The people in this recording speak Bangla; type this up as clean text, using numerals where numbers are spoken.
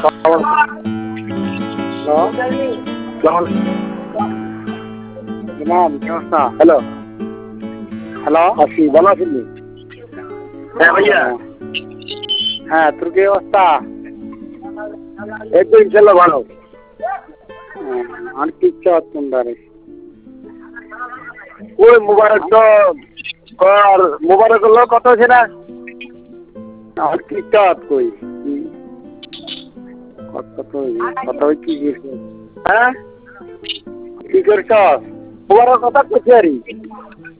হ্যালো হ্যালো আছি ভালো আছেন? হ্যাঁ ভাইয়া। হ্যাঁ তোর কি অবস্থা? এই তো ইনশাল্লাহ ভালো। আর কি চাচ্ছেন? ওই মোবারক তো মোবারক হলো কত হয়েছে না? আর কি চাত কই কত কি হ্যাঁ কি করছ? মোবারক কথা কইছি আরি